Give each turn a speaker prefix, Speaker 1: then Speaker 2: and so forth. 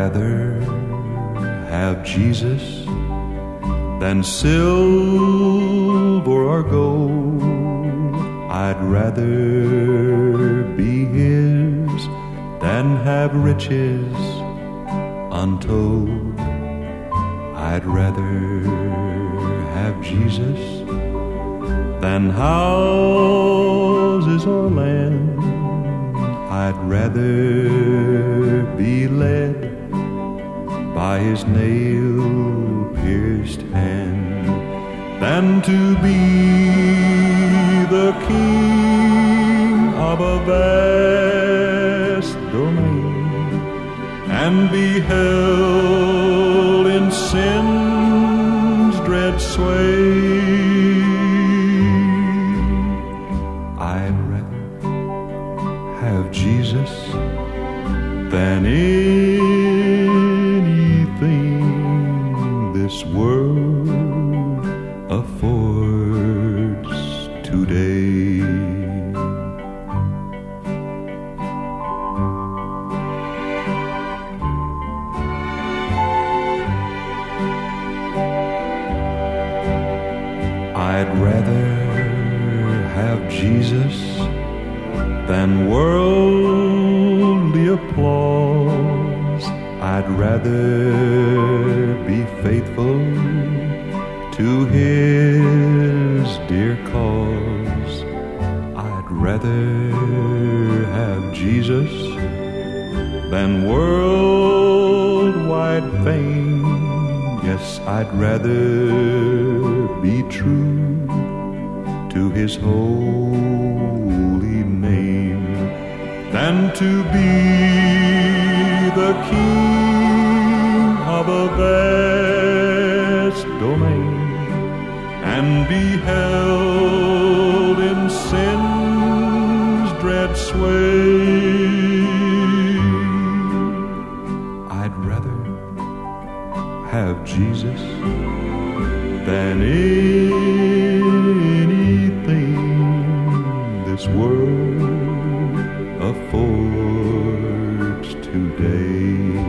Speaker 1: rather have Jesus than silver or gold. I'd rather be His than have riches untold. I'd rather have Jesus than houses or land. I'd rather be led by His nail-pierced hand than to be the king of a vast domain and be held in sin's dread sway. I'd rather have Jesus than anything this world affords today. I'd rather have Jesus than worldly applause. I'd rather be faithful to His dear cause. I'd rather have Jesus than worldwide fame. Yes, I'd rather be true to His holy name than to be the king of a vast domain and be held in sin's dread sway. I'd rather have Jesus than anything this world affords today.